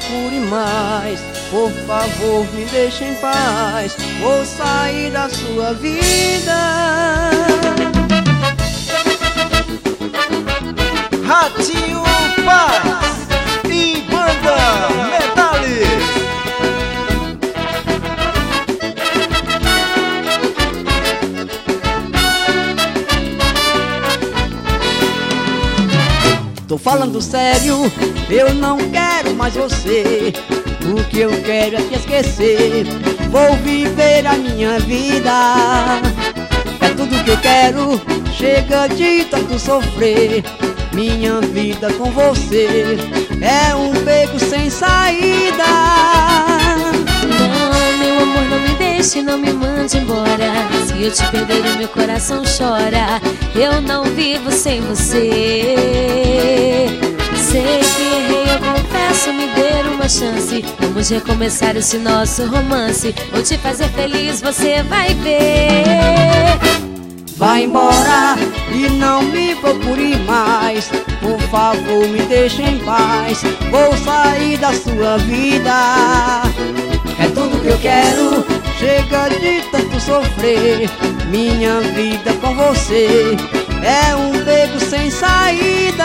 procure mais. Por favor, me deixe em paz. Vou sair da sua vida. Ratinho Paz e Banda Metales. Tô falando sério, eu não quero mais você. O que eu quero é te esquecer. Vou viver a minha vida. É tudo que eu quero, chega de tanto sofrer. Minha vida com você é um beco sem saída. Não, meu amor, não me deixe, não me mande embora. Se eu te perder, o meu coração chora. Eu não vivo sem você. Sei que errei, eu confesso, me dê uma chance. Vamos recomeçar esse nosso romance. Vou te fazer feliz, você vai ver. Vai embora e não me procure mais. Por favor, me deixe em paz. Vou sair da sua vida. É tudo que eu quero, chega de tanto sofrer. Minha vida com você é um beco sem saída.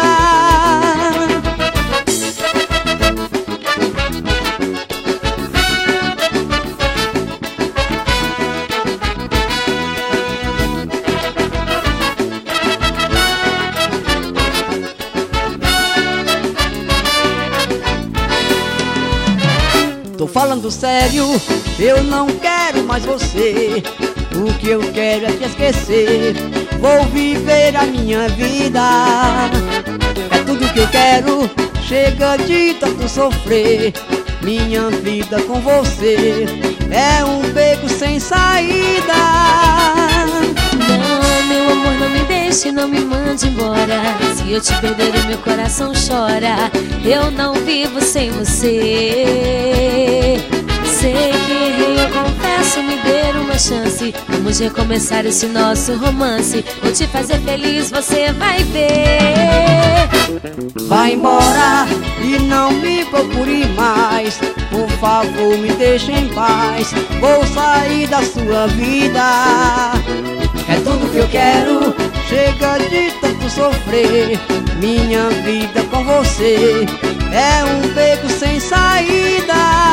Tô falando sério, eu não quero mais você. O que eu quero é te esquecer. Vou viver a minha vida. É tudo que eu quero, chega de tanto sofrer. Minha vida com você é um beco sem saída. Não, meu amor, não me deixe, não me mande embora. Se eu te perder, o meu coração chora. Eu não vivo sem você. Sei que errei, eu confesso, me dê uma chance. Vamos recomeçar esse nosso romance. Vou te fazer feliz, você vai ver. Vai embora e não me procure mais. Por favor, me deixe em paz. Vou sair da sua vida. É tudo que eu quero, chega de tanto sofrer. Minha vida com você é um beco sem saída.